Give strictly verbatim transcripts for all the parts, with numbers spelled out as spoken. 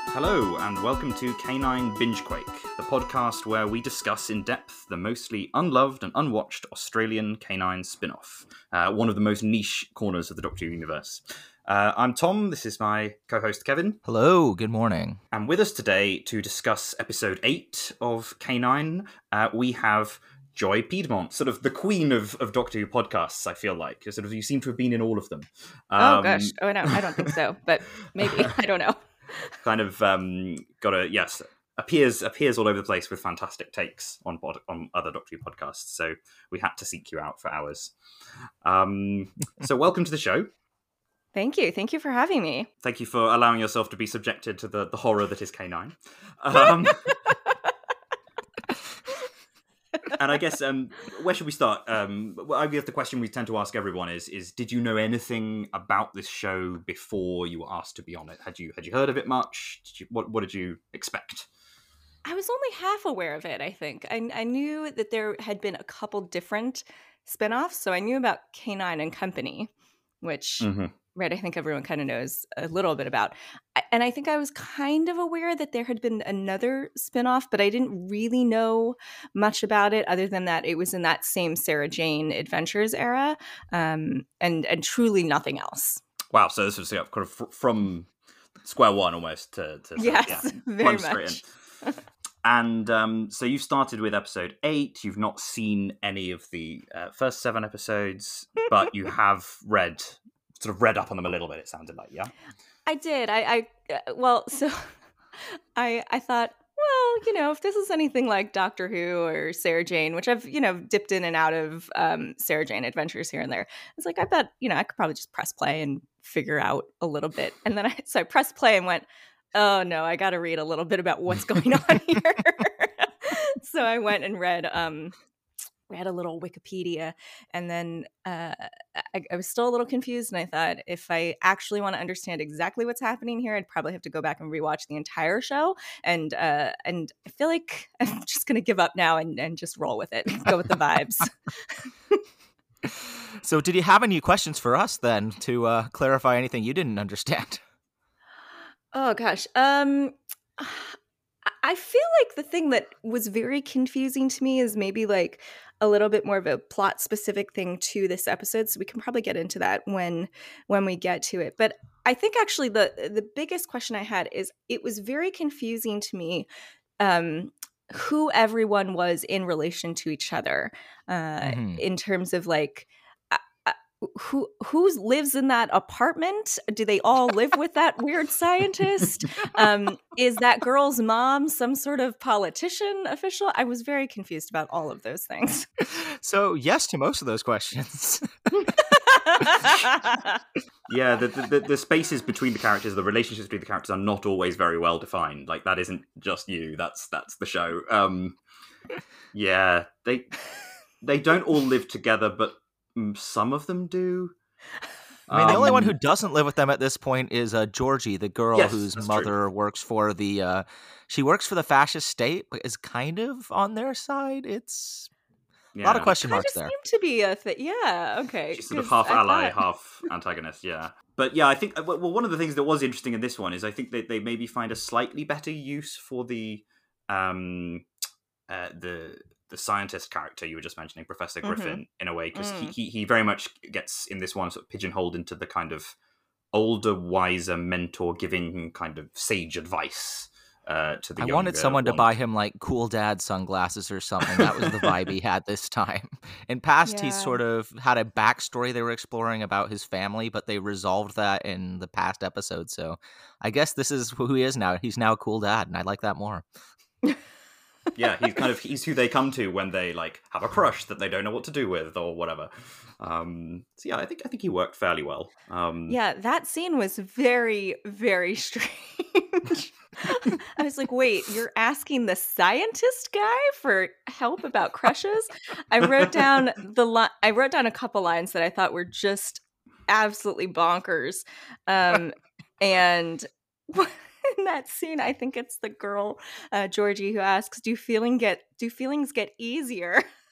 Hello, and welcome to Canine Bingequake, the podcast where we discuss in depth the mostly unloved and unwatched Australian canine spin-off, uh, one of the most niche corners of the Doctor Who universe. Uh, I'm Tom, this is my co-host Kevin. Hello, good morning. And with us today to discuss episode eight of Canine, uh, we have Joy Piedmont, sort of the queen of, of Doctor Who podcasts, I feel like. Sort of, you seem to have been in all of them. Um, oh gosh, oh no, I don't think so, but maybe, I don't know. Kind of um, got a, yes, appears appears all over the place with fantastic takes on pod, on other Doctor Who podcasts, so we had to seek you out for ours. Um, so welcome to the show. Thank you. Thank you for having me. Thank you for allowing yourself to be subjected to the, the horror that is Canine. Um, and I guess, um, where should we start? Um, well, I guess the question we tend to ask everyone is, is, did you know anything about this show before you were asked to be on it? Had you had you heard of it much? Did you, what, what did you expect? I was only half aware of it, I think. I, I knew that there had been a couple different spinoffs, so I knew about Canine and Company, which... Mm-hmm. Right, I think everyone kind of knows a little bit about. And I think I was kind of aware that there had been another spinoff, but I didn't really know much about it other than that it was in that same Sarah Jane Adventures era, um, and and truly nothing else. Wow, so this was kind of from square one almost to, to yes, yeah, very much. And um, so you started with episode eight. You've not seen any of the uh, first seven episodes, but you have read... sort of read up on them a little bit, it sounded like, yeah? I did. I, I uh, well, so I I thought, well, you know, if this is anything like Doctor Who or Sarah Jane, which I've, you know, dipped in and out of um, Sarah Jane Adventures here and there, I was like, I bet, you know, I could probably just press play and figure out a little bit. And then I, so I pressed play and went, oh no, I got to read a little bit about what's going on here. So I went and read, um, read a little Wikipedia, and then uh, I, I was still a little confused, and I thought if I actually want to understand exactly what's happening here, I'd probably have to go back and rewatch the entire show, and uh, and I feel like I'm just going to give up now and, and just roll with it, go with the vibes. So did you have any questions for us then to uh, clarify anything you didn't understand? Oh gosh. Um, I feel like the thing that was very confusing to me is maybe like a little bit more of a plot specific thing to this episode. So we can probably get into that when when we get to it. But I think actually the the biggest question I had is it was very confusing to me um, who everyone was in relation to each other uh, mm-hmm. in terms of like who who lives in that apartment? Do they all live with that weird scientist? Um, is that girl's mom some sort of politician official? I was very confused about all of those things. So yes to most of those questions. Yeah, the, the the spaces between the characters, the relationships between the characters are not always very well defined. Like that isn't just you. That's that's the show. Um, yeah, they they don't all live together, but some of them do. I mean, the um, only one who doesn't live with them at this point is uh, Georgie, the girl yes, whose mother true. works for the. Uh, she works for the fascist state, but is kind of on their side. It's yeah. a lot of question marks there. Seem to be a thing. Yeah. Okay. She's sort of half I ally, thought... half antagonist. Yeah. But yeah, I think well, one of the things that was interesting in this one is I think that they maybe find a slightly better use for the um uh, the. the scientist character you were just mentioning, Professor Griffin, mm-hmm. in a way, because mm. he, he he very much gets, in this one, sort of pigeonholed into the kind of older, wiser mentor giving kind of sage advice uh, to the I younger wanted someone one. to buy him, like, cool dad sunglasses or something. That was the vibe he had this time. In past, yeah. he sort of had a backstory they were exploring about his family, but they resolved that in the past episode, so I guess this is who he is now. He's now a cool dad, and I like that more. Yeah, he's kind of he's who they come to when they like have a crush that they don't know what to do with or whatever. Um, so yeah, I think I think he worked fairly well. Um, yeah, that scene was very very strange. I was like, wait, you're asking the scientist guy for help about crushes? I wrote down the li- I wrote down a couple lines that I thought were just absolutely bonkers, um, and. In that scene, I think it's the girl, uh, Georgie, who asks, "Do feeling get do feelings get easier?"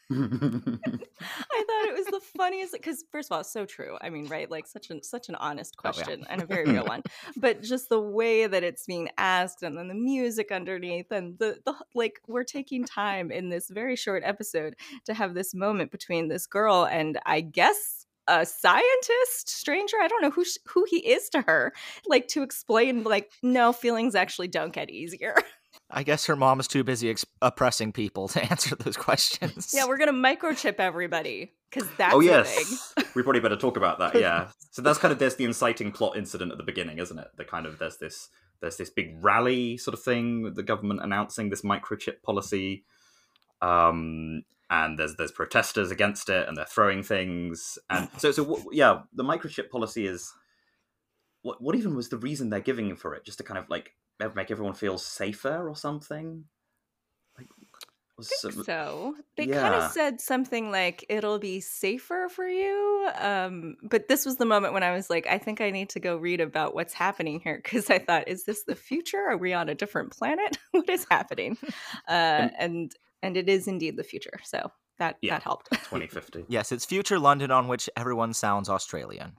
I thought it was the funniest because, first of all, it's so true. I mean, right? Like such an such an honest Oh, yeah. question and a very real one. But just the way that it's being asked, and then the music underneath, and the the like, we're taking time in this very short episode to have this moment between this girl and, I guess, a scientist, stranger. I don't know who sh- who he is to her. Like, to explain, like, no, feelings actually don't get easier. I guess her mom is too busy ex- oppressing people to answer those questions. Yeah, we're gonna microchip everybody because that's oh a yes, thing. we probably better talk about that. Yeah, so that's kind of there's the inciting plot incident at the beginning, isn't it? The kind of there's this there's this big rally sort of thing with the government announcing this microchip policy, um, and there's there's protesters against it, and they're throwing things, and so so what, yeah, the microchip policy is what what even was the reason they're giving for it? Just to kind of like make everyone feel safer or something? Like, was I think some- so. They kind yeah. of said something like, it'll be safer for you. Um, but this was the moment when I was like, I think I need to go read about what's happening here. Because I thought, is this the future? Are we on a different planet? What is happening? Uh, and and it is indeed the future. So that, Yeah. that helped. twenty fifty. Yes, it's future London on which everyone sounds Australian.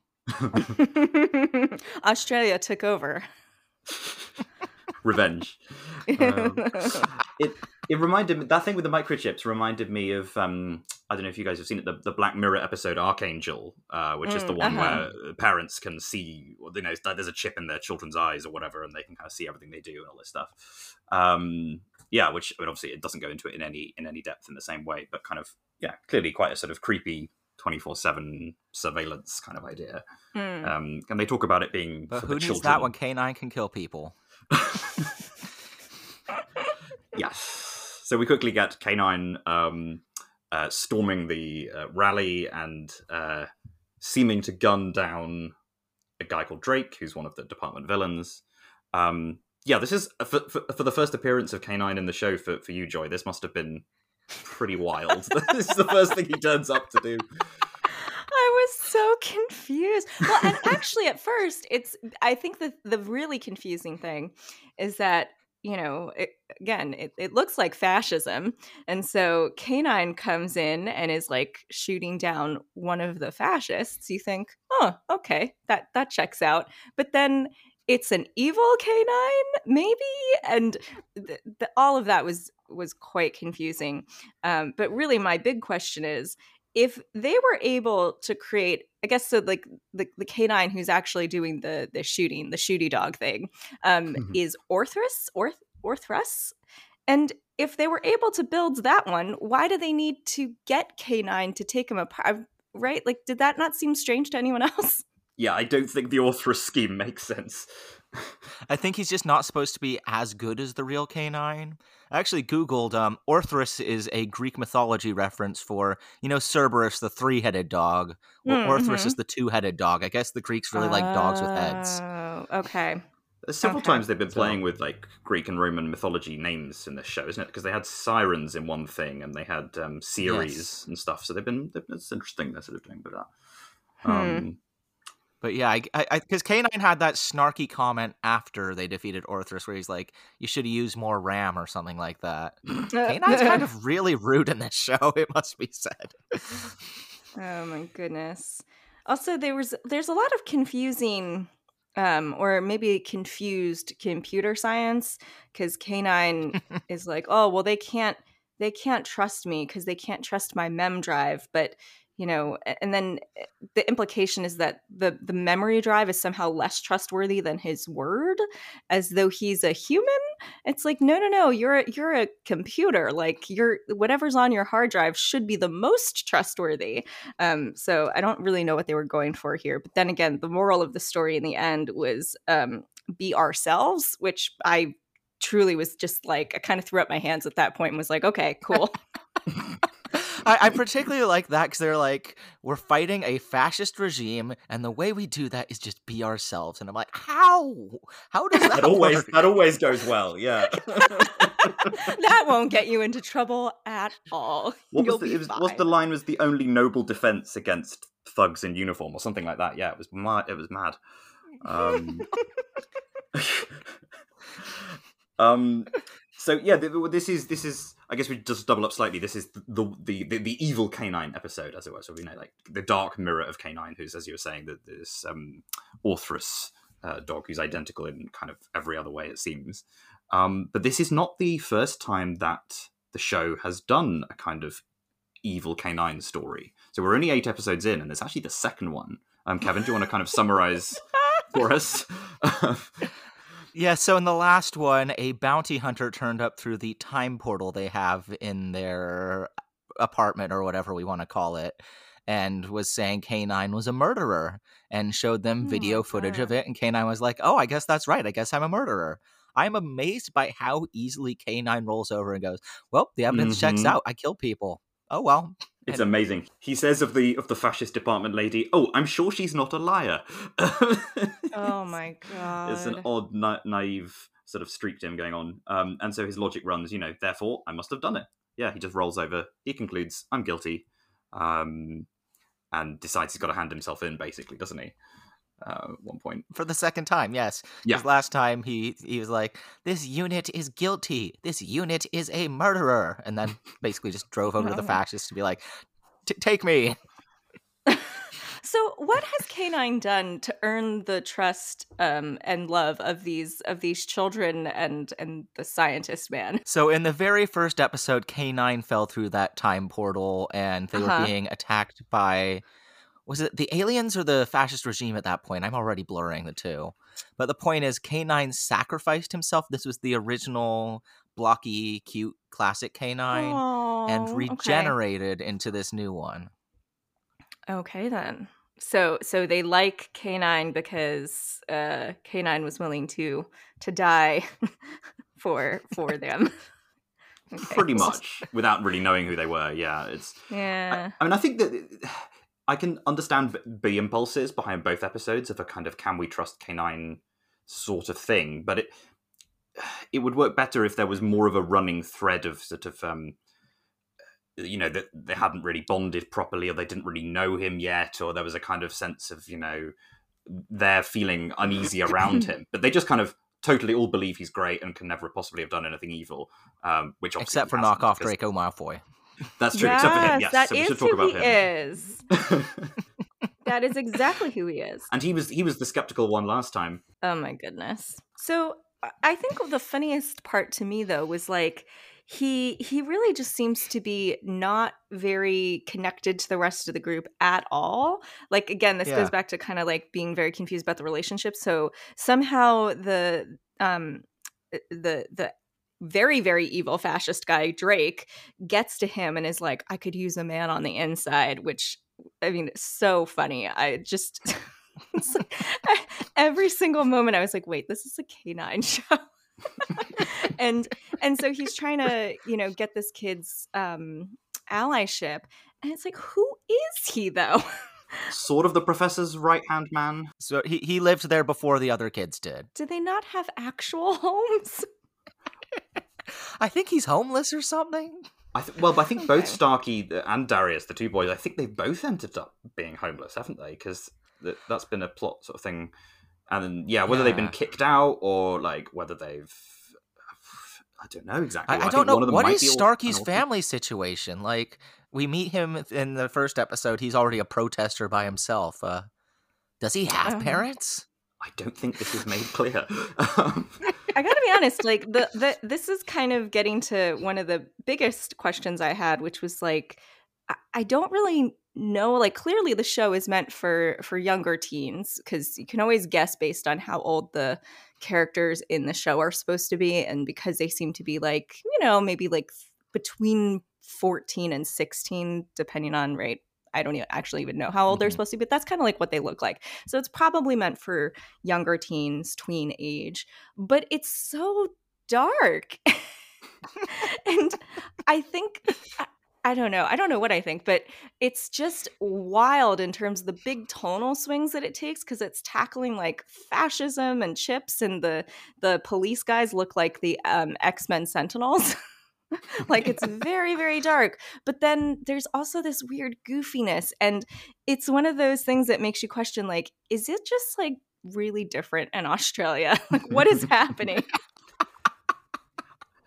Australia took over. Revenge. Um, it it reminded me, that thing with the microchips reminded me of um I don't know if you guys have seen it, the, the Black Mirror episode Archangel, uh, which is the Mm, one uh-huh. where parents can see, you know, there's a chip in their children's eyes or whatever, and they can kind of see everything they do and all this stuff. Um, yeah, which I mean, obviously it doesn't go into it in any in any depth in the same way, but kind of yeah, clearly quite a sort of creepy twenty-four seven surveillance kind of idea. Mm. Um, and they talk about it being But for who the needs children. that when K nine can kill people? Yes. So we quickly get K nine um, uh, storming the uh, rally and uh, seeming to gun down a guy called Drake, who's one of the department villains. Um, yeah, this is for, for, for the first appearance of K nine in the show for, for you, Joy. This must have been pretty wild. This is the first thing he turns up to do. I was so confused. Well, and actually, at first, it's. I think that the really confusing thing is that, you know, it, again, it, it looks like fascism, and so K nine comes in and is like shooting down one of the fascists. You think, oh, okay, that that checks out. But then it's an evil K nine, maybe, and th- th- all of that was was quite confusing. Um, but really, my big question is, if they were able to create, I guess, so like the, the K nine who's actually doing the the shooting, the shooty dog thing, um, is Orthrus, Orth, Orthrus. And if they were able to build that one, why do they need to get K nine to take him apart? Right? Like, did that not seem strange to anyone else? Yeah, I don't think the Orthrus scheme makes sense. I think he's just not supposed to be as good as the real K nine. I actually Googled, um, Orthrus is a Greek mythology reference for, you know, Cerberus, the three-headed dog. Well, Mm, Orthrus mhm. is the two-headed dog. I guess the Greeks really like dogs with heads. Oh, okay. There's several Okay. times they've been So- playing with like Greek and Roman mythology names in this show, isn't it? Because they had sirens in one thing, and they had um, Ceres Yes. and stuff. So they've been. they've- It's interesting they're sort of doing with that. Hmm. Um, But yeah, I, I, because K nine had that snarky comment after they defeated Orthrus where he's like, you should have used more RAM or something like that. K nine's kind of really rude in this show, it must be said. Oh my goodness. Also, there was there's a lot of confusing um or maybe confused computer science, because K nine is like, oh, well, they can't they can't trust me because they can't trust my mem drive, but you know, a- and then eh, the implication is that the the memory drive is somehow less trustworthy than his word, as though he's a human. It's like, no, no, no, you're a, you're a computer. Like, you're whatever's on your hard drive should be the most trustworthy. Um, so I don't really know what they were going for here. But then again, the moral of the story in the end was um, be ourselves, which I truly was just like, I kind of threw up my hands at that point and was like, okay, cool. I, I particularly like that because they're like, we're fighting a fascist regime, and the way we do that is just be ourselves. And I'm like, how? How does that that always work? that always goes well. Yeah. That won't get you into trouble at all. What You'll was the, be it was, fine. was the line was the only noble defense against thugs in uniform or something like that? Yeah, it was mad. It was mad. Um, um, So yeah, this is this is. I guess we just double up slightly. This is the the the, the evil Canine episode, as it were. So we know, like, the dark mirror of Canine, who's, as you were saying, that this um, Orthrus uh, dog who's identical in kind of every other way, it seems. Um, but this is not the first time that the show has done a kind of evil Canine story. So we're only eight episodes in, and there's actually the second one. Um, Kevin, do you want to kind of summarize for us? Yeah, so in the last one, a bounty hunter turned up through the time portal they have in their apartment, or whatever we want to call it, and was saying Canine was a murderer, and showed them Oh video my footage God. of it, and Canine was like, oh, I guess that's right. I guess I'm a murderer. I'm amazed by how easily Canine rolls over and goes, well, the evidence checks Mhm. out. I kill people. Oh, well. It's And- amazing. He says of the of the fascist department lady, "Oh, I'm sure she's not a liar." Oh my god. It's an odd, na- naive sort of streak to him going on, um, and so his logic runs. You know, therefore, I must have done it. Yeah, he just rolls over. He concludes, "I'm guilty," um, and decides he's got to hand himself in, basically, doesn't he? Uh, at one point. For the second time, yes. Yeah. Because last time he he was like, this unit is guilty. This unit is a murderer. And then basically just drove over to the No. fascists to be like, "T- take me. So what has Canine done to earn the trust um, and love of these of these children and and the scientist man? So in the very first episode, Canine fell through that time portal and they Uh-huh. were being attacked by, was it the aliens or the fascist regime at that point? I'm already blurring the two. But the point is, Canine sacrificed himself. This was the original blocky, cute, classic Canine. And Oh, regenerated into this new one. Okay. okay then. So so they like Canine because uh, Canine was willing to to die for for them. Okay. Pretty much, without really knowing who they were. Yeah, it's. Yeah. I, I mean, I think that I can understand the impulses behind both episodes of a kind of "can we trust Canine" sort of thing, but it it would work better if there was more of a running thread of sort of, um, you know, that they hadn't really bonded properly, or they didn't really know him yet, or there was a kind of sense of, you know, they're feeling uneasy around him, but they just kind of totally all believe he's great and can never possibly have done anything evil, um, which obviously Except for he hasn't, knockoff because- Draco Malfoy. That's true, except for him, yes. that So we is should talk who about he him. is. That is exactly who he is. And he was he was the skeptical one last time. Oh my goodness. So I- I think the funniest part to me though was like he he really just seems to be not very connected to the rest of the group at all. Like again, this Yeah. goes back to kind of like being very confused about the relationship. So somehow the um the the very very evil fascist guy Drake gets to him and is like, I could use a man on the inside, which I mean, it's so funny. I just it's like, every single moment I was like, wait, this is a Canine show. and and so he's trying to, you know, get this kid's um allyship, and it's like, who is he though? Sort of the professor's right-hand man. So he, he lived there before the other kids did. Do they not have actual homes? I think he's homeless or something. I th- well, but I think both Okay. Starkey and Darius, the two boys, I think they've both ended up being homeless, haven't they? Because th- that's been a plot sort of thing. And then, yeah, whether they've been Yeah. kicked out or like whether they've, I don't know exactly. I, I think don't know. one of them What might is be or- Starkey's an orphan. family situation? Like, we meet him in the first episode. He's already a protester by himself. Uh, does he have Um, parents? I don't think this is made clear. Um, I gotta be honest, like the, the this is kind of getting to one of the biggest questions I had, which was like, I, I don't really know. Like, clearly the show is meant for for younger teens because you can always guess based on how old the characters in the show are supposed to be, and because they seem to be like, you know, maybe like between fourteen and sixteen, depending on right. I don't even actually even know how old they're Mhm. supposed to be, but that's kind of like what they look like. So it's probably meant for younger teens, tween age, but it's so dark. And I think, I, I don't know, I don't know what I think, but it's just wild in terms of the big tonal swings that it takes because it's tackling like fascism and chips, and the the police guys look like the um, X-Men Sentinels. Like it's very very dark, but then there's also this weird goofiness, and it's one of those things that makes you question, like, is it just like really different in Australia? Like, what is happening?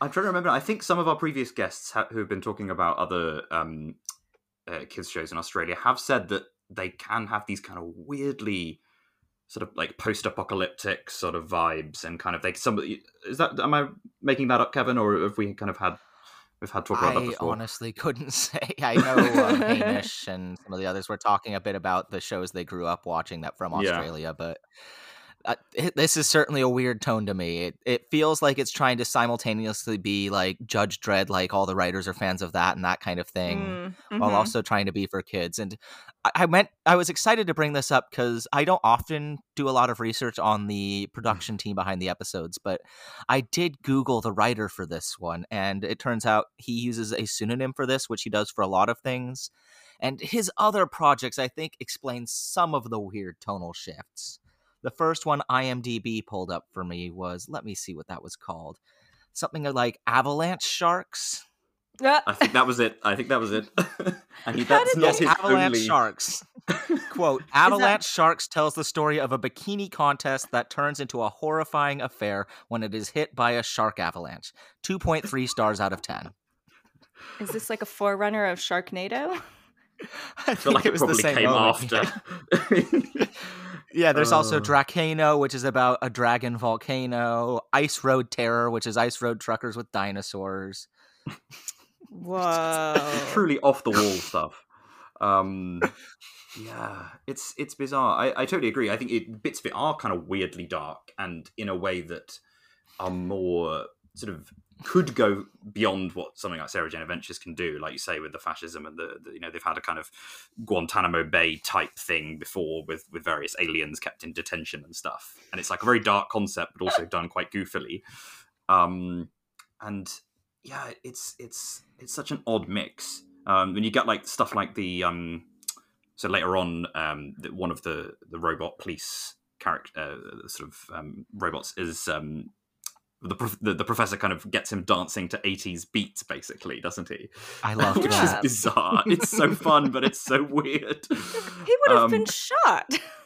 I'm trying to remember. I think some of our previous guests ha- who have been talking about other um, uh, kids shows in Australia have said that they can have these kind of weirdly sort of like post-apocalyptic sort of vibes, and kind of like somebody is that am I making that up, Kevin, or have we kind of had we've had talk about I that before? honestly couldn't say. I know um, Hamish and some of the others were talking a bit about the shows they grew up watching that from Yeah. Australia, but uh, it, this is certainly a weird tone to me. It it feels like it's trying to simultaneously be like Judge Dredd, like all the writers are fans of that and that kind of thing, Mm, while mhm. also trying to be for kids. And I, I meant I was excited to bring this up because I don't often do a lot of research on the production team behind the episodes, but I did Google the writer for this one, and it turns out he uses a pseudonym for this, which he does for a lot of things. And his other projects, I think, explain some of the weird tonal shifts. The first one IMDb pulled up for me was, let me see what that was called. Something like Avalanche Sharks. I think that was it. I think that was it. And he, How that's did not Yes, his Avalanche only... Sharks. Quote, Avalanche Sharks tells the story of a bikini contest that turns into a horrifying affair when it is hit by a shark avalanche. two point three stars out of ten. Is this like a forerunner of Sharknado? I feel like it, probably came moment, after. Yeah, yeah there's uh... also Uh. Dracano, which is about a dragon volcano. Ice Road Terror, which is ice road truckers with dinosaurs. Whoa. Truly off the wall stuff. Um, yeah, it's it's bizarre. I, I totally agree. I think it, bits of it are kind of weirdly dark, and in a way that are more sort of could go beyond what something like Sarah Jane Adventures can do, like you say, with the fascism and the, the you know they've had a kind of Guantanamo Bay type thing before with with various aliens kept in detention and stuff, and it's like a very dark concept, but also done quite goofily. Um, and yeah, it's it's it's such an odd mix. Um, when you get like stuff like the um, so later on, um, the, one of the the robot police character, uh, sort of um, robots is. Um, The, the the professor kind of gets him dancing to eighties beats, basically, doesn't he? I love Which that. is bizarre. It's so fun, but it's so weird. He would have Um, been shot.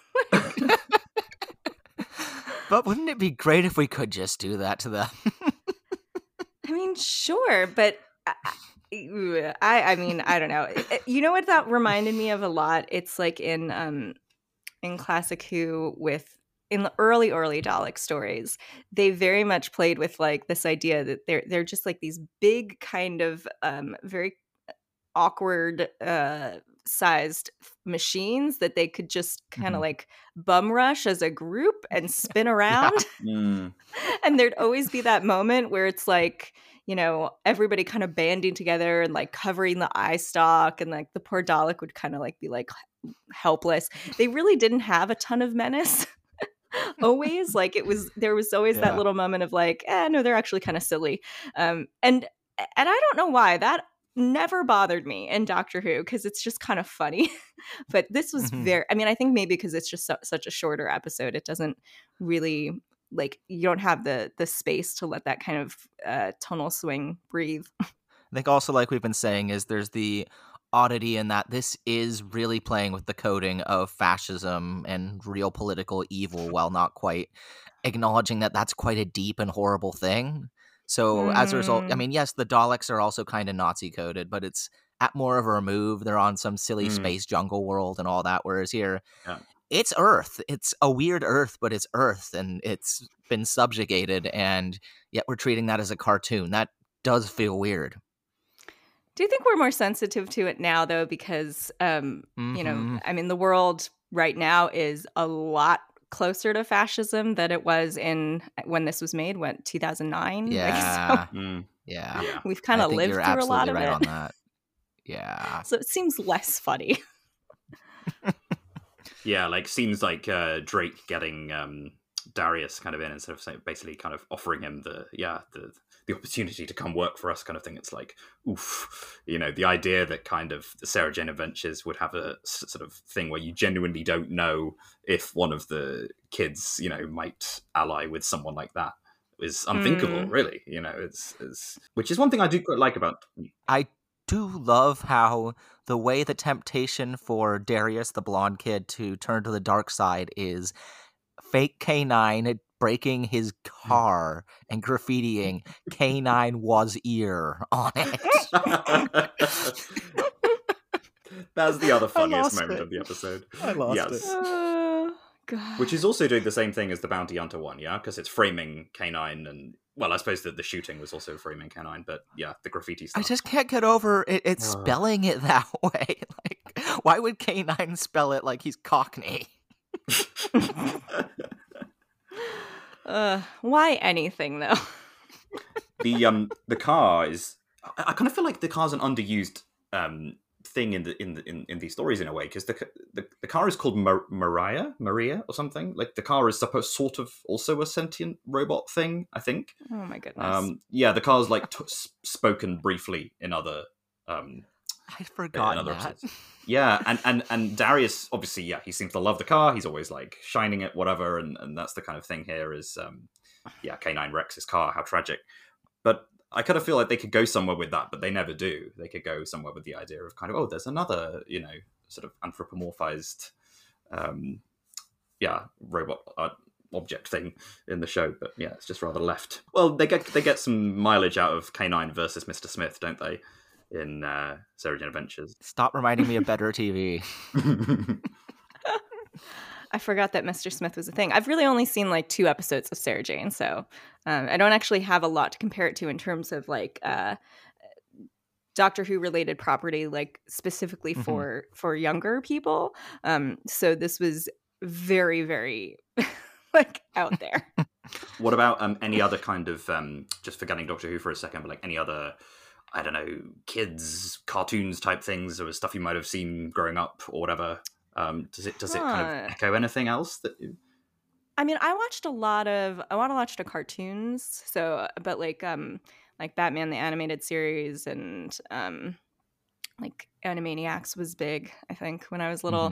But wouldn't it be great if we could just do that to them? I mean, sure, but I, I, I mean, I don't know. You know what that reminded me of a lot? It's like in um, in Classic Who with. In the early, early Dalek stories, they very much played with like this idea that they're they're just like these big kind of um, very awkward uh, sized machines that they could just kind of Mhm. like bum rush as a group and spin around. Mm. And there'd always be that moment where it's like, you know, everybody kind of banding together and like covering the eye stalk, and like the poor Dalek would kind of like be like helpless. They really didn't have a ton of menace. Always like it was there was always Yeah. that little moment of like eh, no, they're actually kind of silly, um and and I don't know why that never bothered me in Doctor Who, because it's just kind of funny. But this was Mhm. very, I mean, I think maybe because it's just so, such a shorter episode, it doesn't really like you don't have the the space to let that kind of uh tonal swing breathe. I think also, like we've been saying, is there's the oddity in that this is really playing with the coding of fascism and real political evil while not quite acknowledging that that's quite a deep and horrible thing. So as a result, I Mm. mean, yes, the Daleks are also kind of Nazi coded, but it's at more of a remove. They're on some silly Mm. space jungle world and all that, whereas here, Yeah. it's Earth. It's a weird Earth, but it's Earth, and it's been subjugated, and yet we're treating that as a cartoon. That does feel weird. Do you think we're more sensitive to it now, though? Because, um, you know, Mhm. I mean, the world right now is a lot closer to fascism than it was in when this was made, what, two thousand nine? Yeah. Mm. Yeah. Yeah. We've kind I of think lived you're through a lot absolutely of right it. on that. Yeah. So it seems less funny. Yeah, like seems like uh, Drake getting um, Darius kind of in and sort of say, basically kind of offering him the yeah the the opportunity to come work for us kind of thing. It's like oof, you know, the idea that kind of the Sarah Jane Adventures would have a s- sort of thing where you genuinely don't know if one of the kids, you know, might ally with someone like that is unthinkable. Mm. Really, you know, it's, it's which is one thing I do quite like about. I do love how the way the temptation for Darius, the blonde kid, to turn to the dark side is fake K nine breaking his car and graffitiing K nine was ear on it. That's the other funniest lost moment it. of the episode. I lost yes. it. Oh, God. Which is also doing the same thing as the Bounty Hunter one, yeah? Because it's framing K nine and... Well, I suppose that the shooting was also framing K nine, but yeah, the graffiti stuff. I just can't get over it, it spelling it that way. Like, why would K nine spell it like he's Cockney? uh, why anything, though? the um the car is... I, I kind of feel like the car's an underused um thing in the in the, in, in these stories in a way, because the, the the car is called Mar- Maria Maria or something. Like the car is supposed sort of also a sentient robot thing, I think. Oh my goodness. Um, yeah, the car's like t- spoken briefly in other um I'd forgotten in other that. episodes. Yeah, and, and and Darius obviously, yeah, he seems to love the car. He's always like shining it, whatever, and, and that's the kind of thing here is um yeah, K nine wrecks his car, how tragic. But I kind of feel like they could go somewhere with that, but they never do. They could go somewhere with the idea of kind of, oh, there's another, you know, sort of anthropomorphized, um, yeah, robot uh, object thing in the show. But yeah, it's just rather left. Well, they get they get some mileage out of K nine versus Mister Smith, don't they? In uh, Sarah Jane Adventures. Stop reminding me of better T V. I forgot that Mister Smith was a thing. I've really only seen like two episodes of Sarah Jane, so um, I don't actually have a lot to compare it to in terms of like uh, Doctor Who related property, like specifically Mhm. for for younger people. Um, so this was very, very like out there. What about um, any other kind of, um, just forgetting Doctor Who for a second, but like any other, I don't know, kids, cartoons type things or stuff you might have seen growing up or whatever? Um, does it does it kind Huh. of echo anything else that you... I mean, I watched a lot of I want to watch the cartoons, so but like um like Batman the animated series and um like Animaniacs was big, I think, when I was little.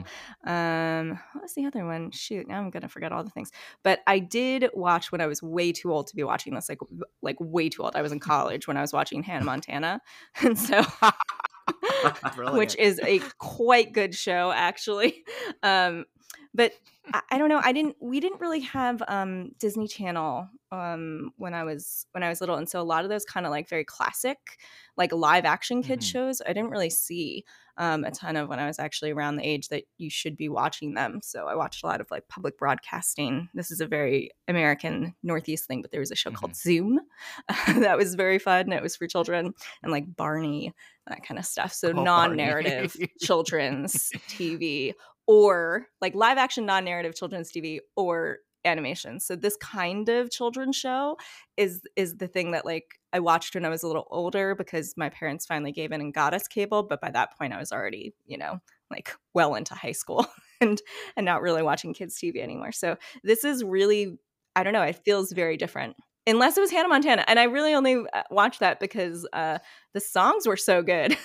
Um what was the other one? Shoot, now I'm gonna forget all the things. But I did watch when I was way too old to be watching this, like like way too old. I was in college when I was watching Hannah Montana. And so Brilliant. which is a quite good show, actually. Um, but I, I don't know. I didn't. We didn't really have um, Disney Channel um, when I was when I was little, and so a lot of those kind of like very classic, like live action kids Mhm. shows, I didn't really see um, a ton of when I was actually around the age that you should be watching them. So I watched a lot of like public broadcasting. This is a very American Northeast thing, but there was a show called Zoom that was very fun. It was for children, and like Barney, that kind of stuff. So Oh, non-narrative Barney. children's T V, or like live action non-narrative children's T V or animation. So this kind of children's show is is the thing that like I watched when I was a little older because my parents finally gave in and got us cable, but by that point I was already, you know, like well into high school and and not really watching kids T V anymore. So this is really, I don't know, it feels very different. Unless it was Hannah Montana. And I really only uh, watched that because uh, the songs were so good.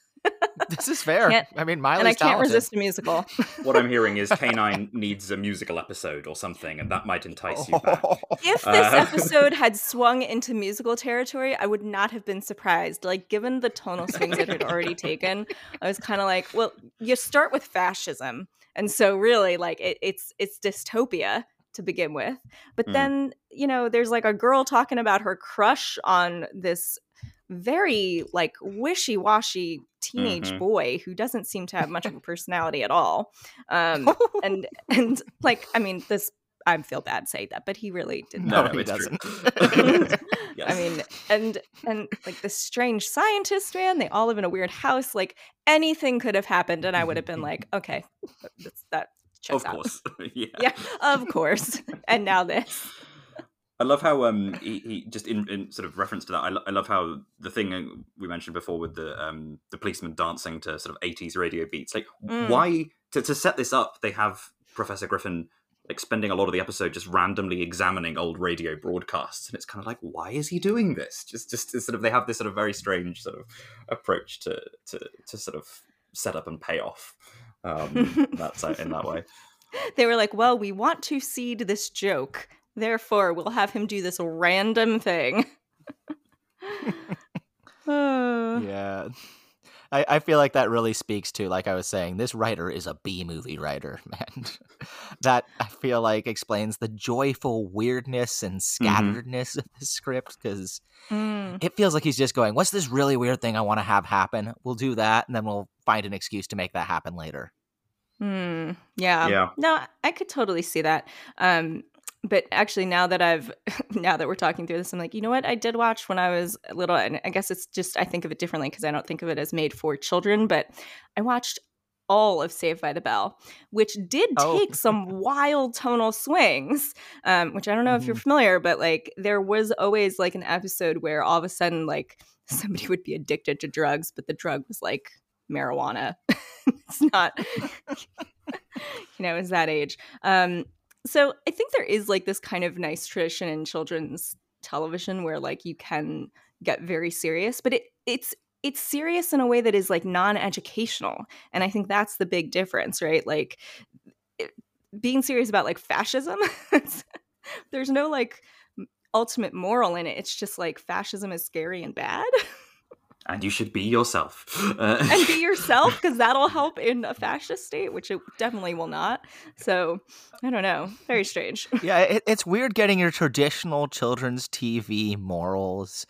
This is fair. Can't- I mean, Miley's and I can't talented. resist a musical. What I'm hearing is K nine needs a musical episode or something, and that might entice you back. If this Uh, episode had swung into musical territory, I would not have been surprised. Like, given the tonal swings it had already taken, I was kind of like, well, you start with fascism. And so really, like, it, it's it's dystopia to begin with. But Mm. then, you know, there's like a girl talking about her crush on this very like wishy-washy teenage Mhm. boy who doesn't seem to have much of a personality at all. Um, and and like, I mean, this I feel bad saying that, but he really didn't. No, No, he it's doesn't. true. Yes. I mean, and and like this strange scientist man, they all live in a weird house. Like anything could have happened, and I would have been like, okay, that's, that checks of out. course. yeah. Yeah, of course. And now this. I love how um he, he just in, in sort of reference to that. I, lo- I love how the thing we mentioned before with the um the policeman dancing to sort of eighties radio beats. Like Mm. why to to set this up? They have Professor Griffin like spending a lot of the episode just randomly examining old radio broadcasts, and it's kind of like, why is he doing this? Just just sort of they have this sort of very strange sort of approach to to to sort of set up and pay off. Um, that's in that way. They were like, well, we want to seed this joke. Therefore, we'll have him do this random thing. Uh, Yeah. I, I feel like that really speaks to, like I was saying, this writer is a B-movie writer, man. That, I feel like, explains the joyful weirdness and scatteredness mm-hmm. of the script, because mm. it feels like he's just going, what's this really weird thing I want to have happen? We'll do that, and then we'll find an excuse to make that happen later. Mm, yeah. Yeah. No, I could totally see that. Um, but actually, now that I've, now that we're talking through this, I'm like, you know what? I did watch when I was little, and I guess it's just, I think of it differently because I don't think of it as made for children, but I watched all of Saved by the Bell, which did Oh. take some wild tonal swings, um, which I don't know mm-hmm. if you're familiar, but like there was always like an episode where all of a sudden like somebody would be addicted to drugs, but the drug was like marijuana. It's not, you know, is that age. Um, so I think there is like this kind of nice tradition in children's television where like you can get very serious, but it it's it's serious in a way that is like non-educational. And I think that's the big difference, right? Like it, being serious about like fascism, there's no like ultimate moral in it. It's just like fascism is scary and bad. And you should be yourself. Uh, and be yourself, because that'll help in a fascist state, which it definitely will not. So, I don't know. Very strange. Yeah, it, it's weird getting your traditional children's T V morals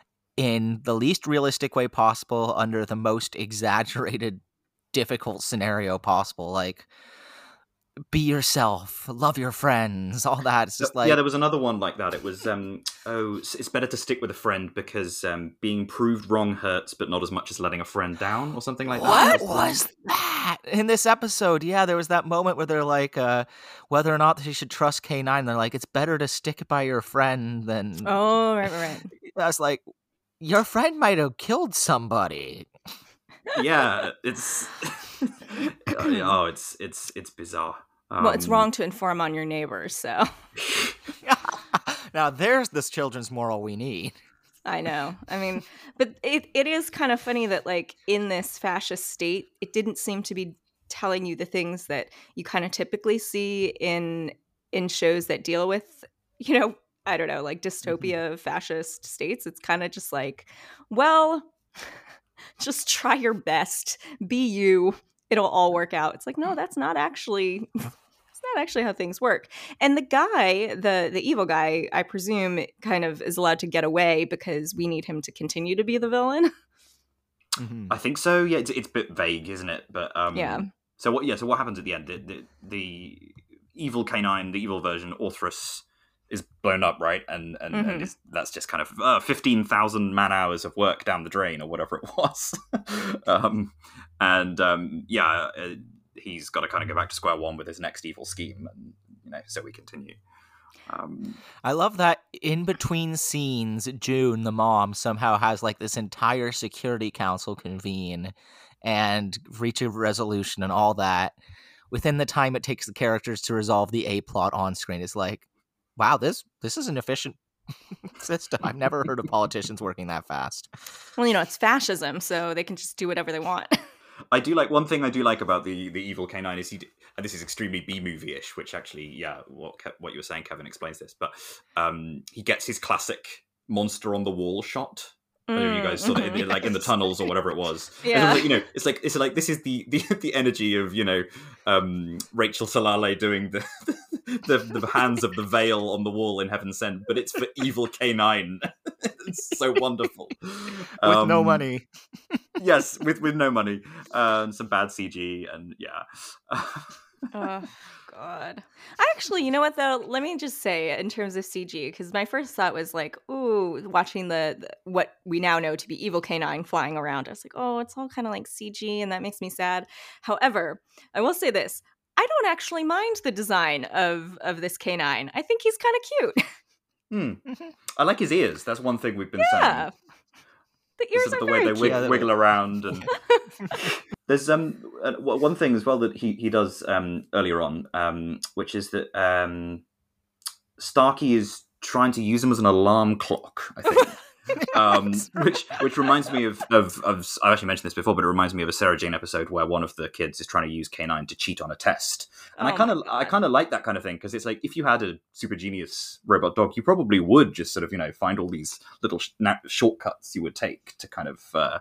in the least realistic way possible under the most exaggerated, difficult scenario possible. Like, be yourself, love your friends, all that. It's just like... Yeah, there was another one like that. It was, um, oh, it's better to stick with a friend because um, being proved wrong hurts, but not as much as letting a friend down, or something like what that. What was that? In this episode, yeah, there was that moment where they're like, uh, whether or not she should trust K nine, they're like, it's better to stick by your friend than... Oh, right, right, right. I was like, your friend might have killed somebody. Yeah, it's... oh, it's it's it's bizarre. Um, well, it's wrong to inform on your neighbors, so. Now, there's this children's moral we need. I know. I mean, but it, it is kind of funny that, like, in this fascist state, it didn't seem to be telling you the things that you kind of typically see in in shows that deal with, you know, I don't know, like dystopia mm-hmm. fascist states. It's kind of just like, well, just try your best. Be you. It'll all work out. It's like, no, that's not actually... not actually how things work. And the guy, the the evil guy, I presume kind of is allowed to get away because we need him to continue to be the villain. Mm-hmm. I think so. Yeah, it's, it's a bit vague, isn't it? But um, yeah. So what? Yeah. So what happens at the end? The, the, the evil K nine, the evil version, Orthrus, is blown up, right? And and, mm-hmm. and that's just kind of uh, fifteen thousand man hours of work down the drain, or whatever it was. um, and um, yeah. Uh, he's got to kind of go back to square one with his next evil scheme, and you know, so we continue. Um, I love that in between scenes, June, the mom, somehow has like this entire security council convene and reach a resolution and all that within the time it takes the characters to resolve the A plot on screen. It's like, wow, this this is an efficient system. I've never heard of politicians working that fast. Well, you know, it's fascism, so they can just do whatever they want. I do like one thing I do like about the, the evil K nine is he, and this is extremely B movie-ish, which actually, yeah, what what you were saying, Kevin, explains this. But um, he gets his classic monster on the wall shot. I don't know if you guys saw it, in, like in the tunnels or whatever it was. Yeah. Like, you know, it's like it's like this is the the, the energy of, you know, um, Rachel Salale doing the, the the hands of the veil on the wall in Heaven Sent, but it's for evil K nine. It's so wonderful. With um, no money. Yes, with with no money, uh, and some bad C G, and yeah. Oh God! I actually, you know what though? Let me just say, in terms of C G, because my first thought was like, ooh, watching the, the what we now know to be evil K nine flying around. I was like, oh, it's all kind of like C G, and that makes me sad. However, I will say this: I don't actually mind the design of of this K nine. I think he's kind of cute. Hmm. I like his ears. That's one thing we've been yeah. saying. The ears sort of are the very way they cute. wiggle, wiggle around, and there's um uh, one thing as well that he he does um earlier on, um which is that um Starkey is trying to use him as an alarm clock, I think. um, which which reminds me of, of of I actually mentioned this before, but it reminds me of a Sarah Jane episode where one of the kids is trying to use K nine to cheat on a test, and oh I kind of I kind of like that kind of thing, because it's like if you had a super genius robot dog, you probably would just sort of, you know, find all these little sh- na- shortcuts you would take to kind of uh,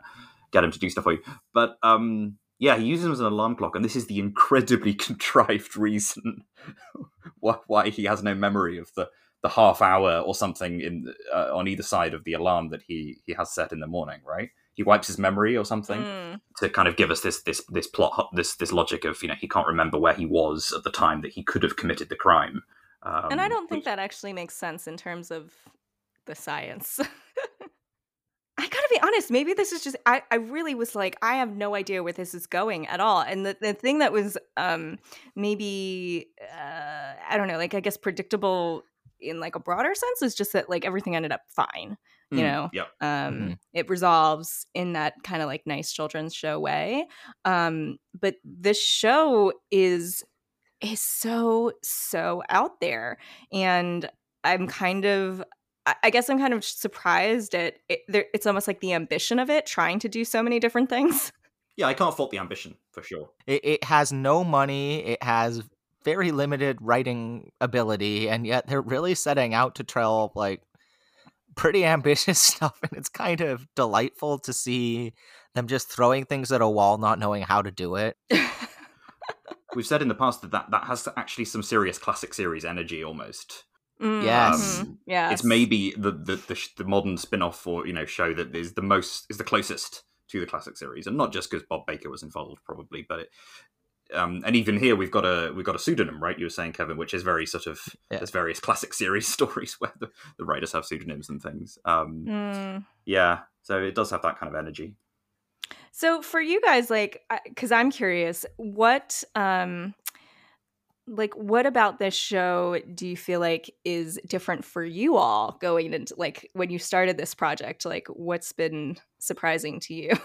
get him to do stuff for you. But um, yeah, he uses him as an alarm clock, and this is the incredibly contrived reason why, why he has no memory of the, the half hour or something in uh, on either side of the alarm that he, he has set in the morning, right? He wipes his memory or something mm. to kind of give us this this this plot, this this logic of, you know, he can't remember where he was at the time that he could have committed the crime. Um, and I don't think which... that actually makes sense in terms of the science. I gotta be honest, maybe this is just, I, I really was like, I have no idea where this is going at all. And the, the thing that was um, maybe, uh, I don't know, like I guess predictable in like a broader sense is just that like everything ended up fine. You mm, know, yep. um, mm-hmm. It resolves in that kind of like nice children's show way. Um, but this show is is so, so out there. And I'm kind of, I guess I'm kind of surprised at it. It's almost like the ambition of it, trying to do so many different things. Yeah, I can't fault the ambition, for sure. It, it has no money. It has very limited writing ability, and yet they're really setting out to tell, like, pretty ambitious stuff, and it's kind of delightful to see them just throwing things at a wall, not knowing how to do it. We've said in the past that, that that has actually some serious classic series energy, almost. Mm, yes, um, yes. It's maybe the the, the the modern spin-off or, you know, show that is the most is the closest to the classic series, and not just because Bob Baker was involved, probably, but it, um, and even here we've got a we've got a pseudonym, right? You were saying, Kevin, which is very sort of yeah. There's various classic series stories where the, the writers have pseudonyms and things. Um, mm. Yeah, so it does have that kind of energy. So for you guys, like, because I'm curious, what, um, like, what about this show do you feel like is different for you all going into, like, when you started this project? Like, what's been surprising to you?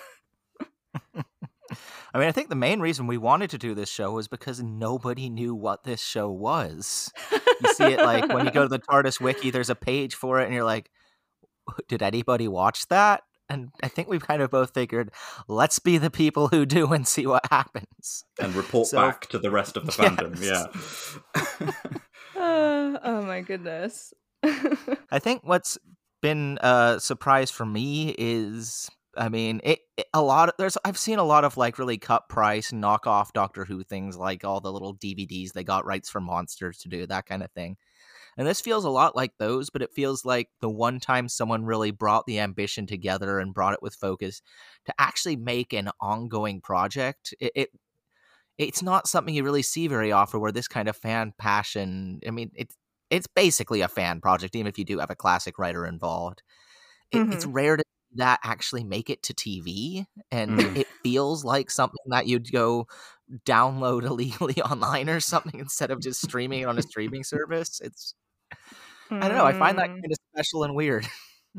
I mean, I think the main reason we wanted to do this show was because nobody knew what this show was. You see it, like, when you go to the TARDIS wiki, there's a page for it, and you're like, did anybody watch that? And I think we've kind of both figured, let's be the people who do and see what happens. And report so, back to the rest of the fandom, yes. yeah. uh, oh my goodness. I think what's been a surprise for me is, I mean, it, it a lot of, there's I've seen a lot of like really cut price knockoff Doctor Who things, like all the little D V Ds they got rights from Monsters to do, that kind of thing. And this feels a lot like those, but it feels like the one time someone really brought the ambition together and brought it with focus to actually make an ongoing project. It, it it's not something you really see very often, where this kind of fan passion, I mean, it's it's basically a fan project, even if you do have a classic writer involved. It, mm-hmm. It's rare to see that actually make it to T V, and mm. it feels like something that you'd go download illegally online or something instead of just streaming it on a streaming service. It's I don't know. I find that kind of special and weird.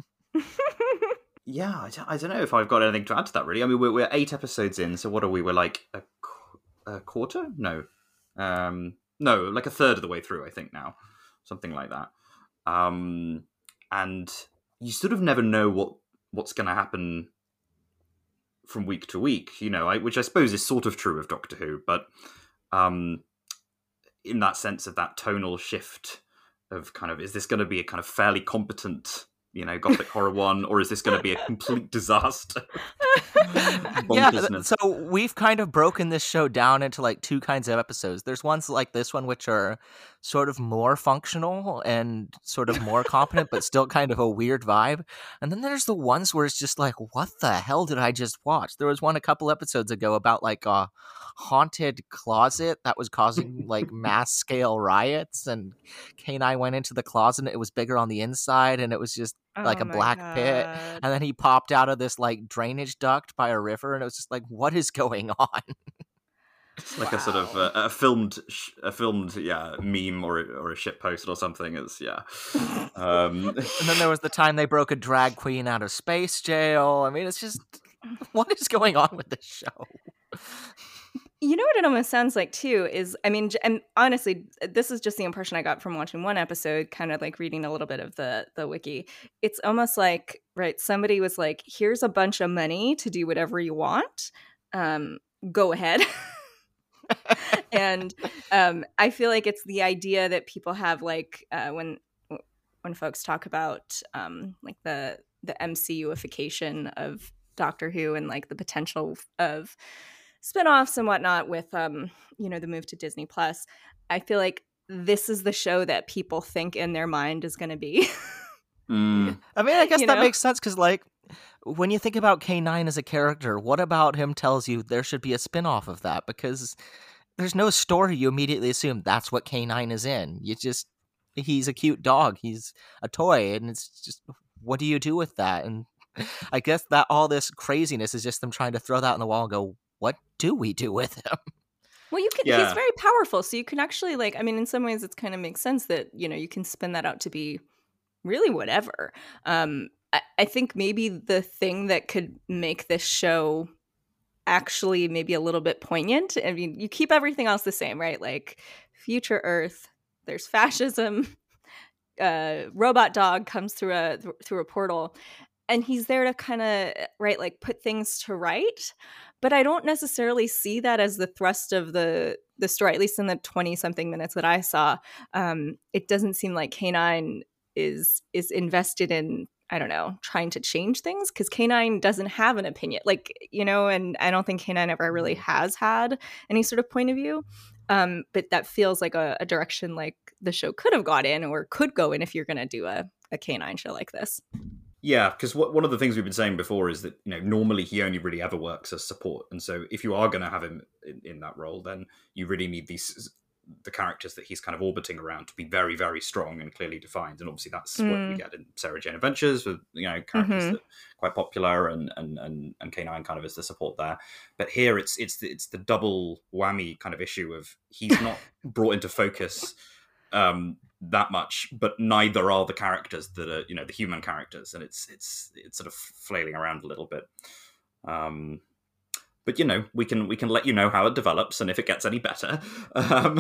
Yeah, I don't, I don't know if I've got anything to add to that, really. I mean, we're, we're eight episodes in, so what are we? We're like a, a quarter? No. Um, no, like a third of the way through, I think, now. Something like that. Um, and you sort of never know what what's going to happen from week to week, you know, I, which I suppose is sort of true of Doctor Who, but um, in that sense of that tonal shift of kind of, is this going to be a kind of fairly competent, you know, gothic horror one, or is this going to be a complete disaster? Yeah, so we've kind of broken this show down into like two kinds of episodes. There's ones like this one which are sort of more functional and sort of more competent, but still kind of a weird vibe. And then there's the ones where it's just like, what the hell did I just watch? There was one a couple episodes ago about like a haunted closet that was causing like mass scale riots, and Kay and I went into the closet and it was bigger on the inside, and it was just like oh a black God. pit, and then he popped out of this like drainage duct by a river, and it was just like, what is going on? It's like wow. a sort of uh, a filmed, a filmed, yeah, meme or or a shit post or something. It's yeah. Um. And then there was the time they broke a drag queen out of space jail. I mean, it's just, what is going on with this show? You know what it almost sounds like too is, I mean, and honestly, this is just the impression I got from watching one episode, kind of like reading a little bit of the the wiki. It's almost like, right, somebody was like, here's a bunch of money to do whatever you want. Um, go ahead. And um, I feel like it's the idea that people have, like uh, when when folks talk about um, like the the M C U-ification of Doctor Who and like the potential of spinoffs and whatnot with um you know the move to Disney Plus, I feel like this is the show that people think in their mind is going to be. Mm. I mean, I guess You that know? makes sense because, like, when you think about K nine as a character, what about him tells you there should be a spin-off of that? Because there's no story you immediately assume that's what K nine is in. You just, he's a cute dog. He's a toy. And it's just, what do you do with that? And I guess that all this craziness is just them trying to throw that on the wall and go, what do we do with him? Well, you can. Yeah. He's very powerful, so you can actually like. I mean, in some ways, it's kind of makes sense that you know you can spin that out to be really whatever. Um, I, I think maybe the thing that could make this show actually maybe a little bit poignant. I mean, you keep everything else the same, right? Like future Earth, there's fascism. Uh, robot dog comes through a th- through a portal, and he's there to kind of right like put things to right. But I don't necessarily see that as the thrust of the the story, at least in the twenty something minutes that I saw. Um, it doesn't seem like K nine is is invested in, I don't know, trying to change things, because K nine doesn't have an opinion, like, you know, and I don't think K nine ever really has had any sort of point of view. Um, but that feels like a, a direction like the show could have got in or could go in if you're going to do a, a K nine show like this. Yeah, because one of the things we've been saying before is that, you know, normally he only really ever works as support, and so if you are going to have him in, in that role, then you really need these the characters that he's kind of orbiting around to be very, very strong and clearly defined. And obviously that's mm. what we get in Sarah Jane Adventures with, you know, characters mm-hmm. that are quite popular, and and and and K nine kind of is the support there. But here it's it's the, it's the double whammy kind of issue of he's not brought into focus um that much, but neither are the characters that are, you know, the human characters, and it's it's it's sort of flailing around a little bit. Um, but you know, we can we can let you know how it develops and if it gets any better. Um,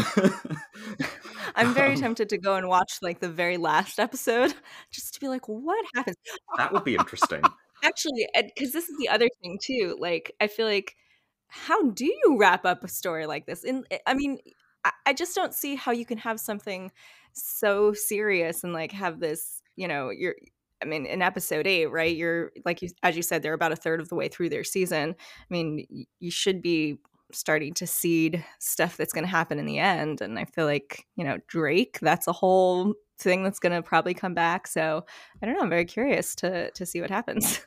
I'm very um, tempted to go and watch like the very last episode just to be like, what happens? That would be interesting. Actually, because this is the other thing too. Like, I feel like, how do you wrap up a story like this? And I mean, I, I just don't see how you can have something so serious and like have this, you know, you're, I mean, in episode eight, right? You're like, you, as you said, they're about a third of the way through their season. I mean, y- you should be starting to seed stuff that's going to happen in the end. And I feel like, you know, Drake, that's a whole thing that's going to probably come back. So I don't know. I'm very curious to to see what happens.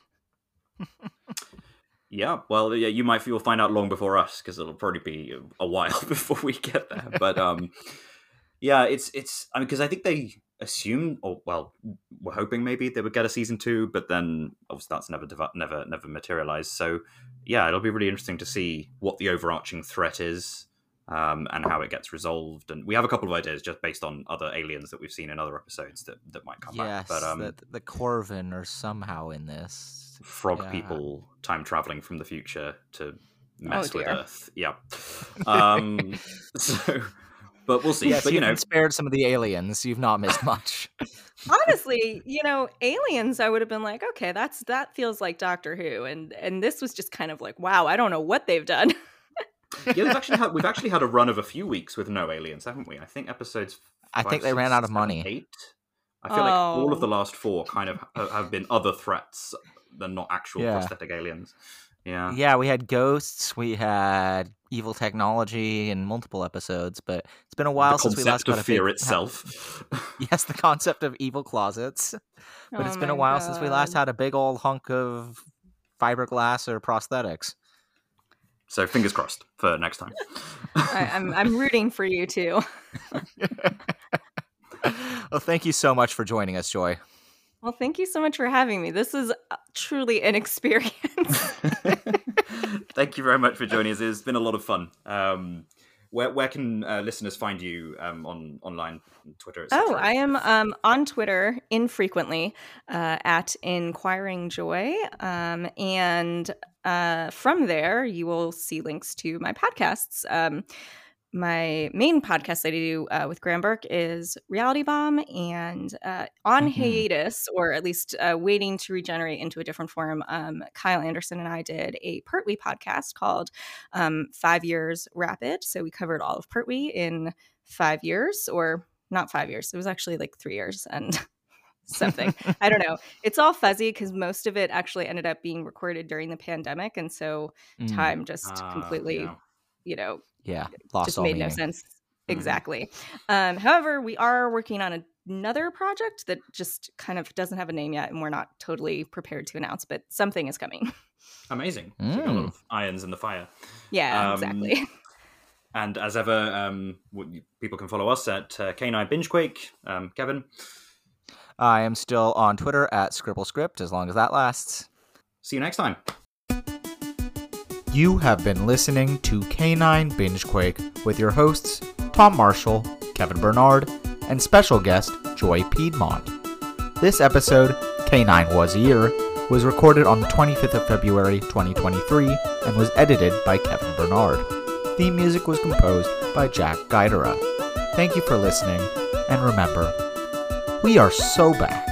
Yeah, well, yeah, you might you'll find out long before us, because it'll probably be a while before we get there. But um, yeah, it's it's I mean, because I think they assumed, or well, we're hoping maybe they would get a season two, but then obviously that's never dev- never never materialized. So yeah, it'll be really interesting to see what the overarching threat is, um, and how it gets resolved. And we have a couple of ideas just based on other aliens that we've seen in other episodes that, that might come yes, back. But um, the, the Corvin are somehow in this. Frog yeah. people time traveling from the future to mess oh, with dear. Earth. Yeah. Um, so, but we'll see. Yes, but you you've know, been spared some of the aliens. You've not missed much. Honestly, you know, aliens, I would have been like, okay, that's that feels like Doctor Who, and and this was just kind of like, wow, I don't know what they've done. yeah, we've actually had we've actually had a run of a few weeks with no aliens, haven't we? I think episodes. I Five, think they six, ran out of seven, money. Eight. I feel like all of Oh. the last four kind of have- have been other threats than not actual Yeah. prosthetic aliens. Yeah. Yeah, we had ghosts, we had evil technology in multiple episodes, but it's been a while the since we last concept of got a fear big... itself. Yes, the concept of evil closets. But Oh it's been a my while since we last God. had a big old hunk of fiberglass or prosthetics. So fingers crossed for next time. I, I'm I'm rooting for you too. Well, thank you so much for joining us, Joy. Well, thank you so much for having me. This is uh, truly an experience. Thank you very much for joining us. It's been a lot of fun. Um, where where can uh, listeners find you um, on online, Twitter, et cetera? Oh, I am um, on Twitter infrequently uh, at Inquiring Joy. Um, and uh, from there, you will see links to my podcasts. Um, my main podcast that I do uh, with Graham Burke is Reality Bomb, and uh, on Mhm. hiatus, or at least uh, waiting to regenerate into a different form, um, Kyle Anderson and I did a Pertwee podcast called um, Five Years Rapid. So we covered all of Pertwee in five years, or not five years. It was actually like three years and something. I don't know. It's all fuzzy because most of it actually ended up being recorded during the pandemic. And so Mm. time just Ah, completely, yeah. you know, Yeah, lost just all made meaning. no sense. Mhm. Exactly. Um, however, we are working on another project that just kind of doesn't have a name yet, and we're not totally prepared to announce, but something is coming. Amazing. So you've got a lot Mm. of irons in the fire. Yeah, Um, exactly. And as ever, um, w- people can follow us at uh, K nine Bingequake. Um, Kevin, I am still on Twitter at ScribbleScript as long as that lasts. see you next time. You have been listening to K nine Bingequake with your hosts, Tom Marshall, Kevin Bernard, and special guest, Joy Piedmont. This episode, K nine Was a Year, was recorded on the twenty-fifth of February, twenty twenty-three, and was edited by Kevin Bernard. Theme music was composed by Jack Guidera. Thank you for listening, and remember, we are so back.